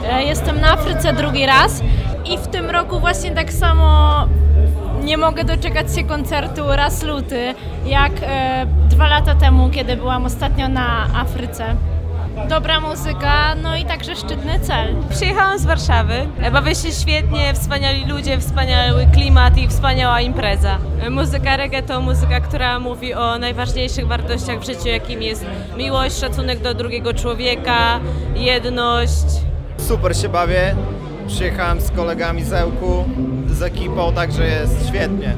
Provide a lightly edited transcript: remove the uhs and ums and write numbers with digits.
Jestem na Afryce drugi raz i w tym roku właśnie tak samo nie mogę doczekać się koncertu Ras Luty, jak 2 lata temu, kiedy byłam ostatnio na Afryce. Dobra muzyka, no i także szczytny cel. Przyjechałam z Warszawy, bawię się świetnie, wspaniali ludzie, wspaniały klimat i wspaniała impreza. Muzyka reggae to muzyka, która mówi o najważniejszych wartościach w życiu, jakim jest miłość, szacunek do drugiego człowieka, jedność. Super się bawię, przyjechałem z kolegami z Ełku, z ekipą, także jest świetnie.